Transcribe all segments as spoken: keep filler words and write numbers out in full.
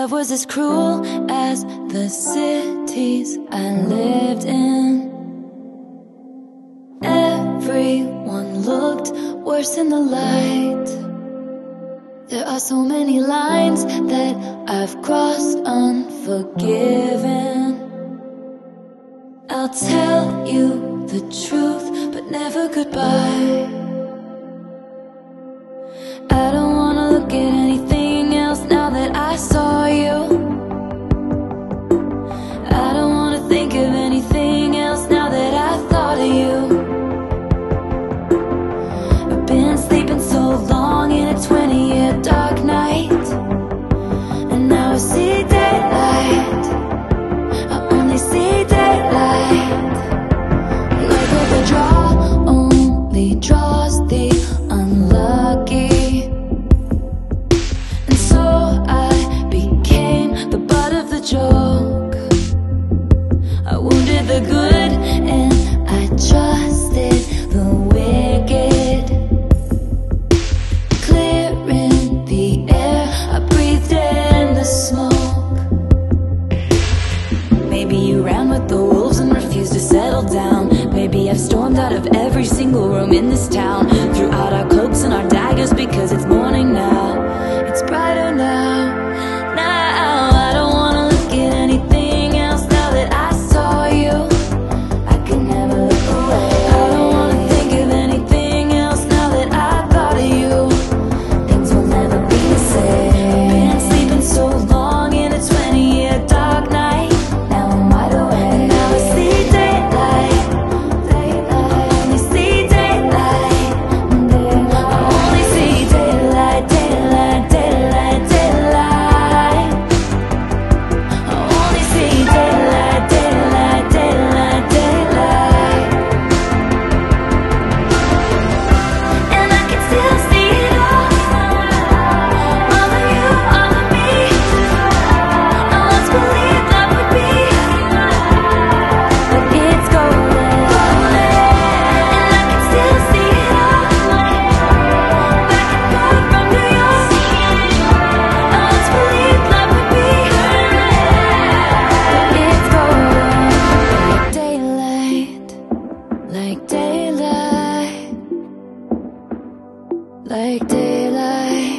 love was as cruel as the cities I lived in. Everyone looked worse in the light. There are so many lines that I've crossed unforgiven. I'll tell you the truth, but never goodbye. I don't wanna look at anything else now that I saw you. I don't wanna think of anything else now that I thought of you. I've been sleeping so long in a twenty-year dark night, and now I see daylight. I only see daylight. Like what the draw only draws the unlucky. Joke. I wounded the good and I trusted the wicked. Clearing the air, I breathed in the smoke. Maybe you ran with the wolves and refused to settle down. Maybe I've stormed out of every single room in this town, threw out our cloaks and our daggers because it's morning now. It's brighter now. Like daylight,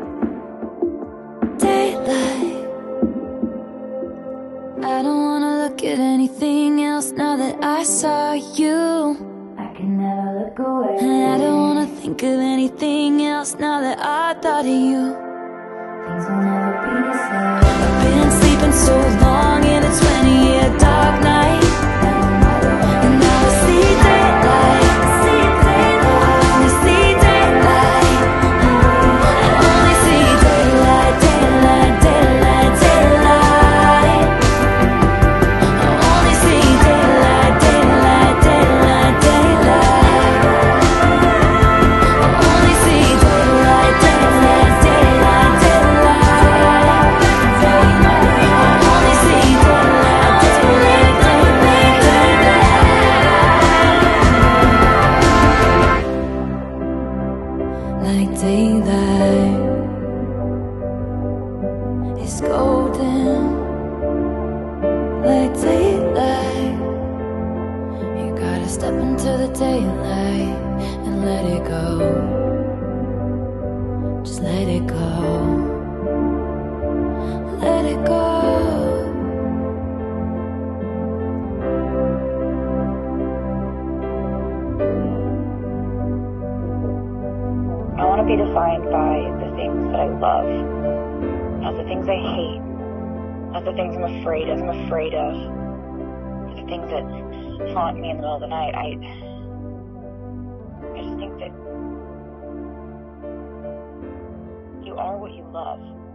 daylight. I don't wanna look at anything else now that I saw you. I can never look away. And I don't wanna think of anything else now that I thought of you. Things will never be the same. I've been sleeping so long in a twenty-year dark night, and now I see daylight. Like daylight is golden. Like daylight, you gotta step into the daylight and let it go. Just let it go. Let it go. I want to be defined by the things that I love, not the things I hate, not the things I'm afraid of. I'm afraid of the things that haunt me in the middle of the night. I, I just think that you are what you love.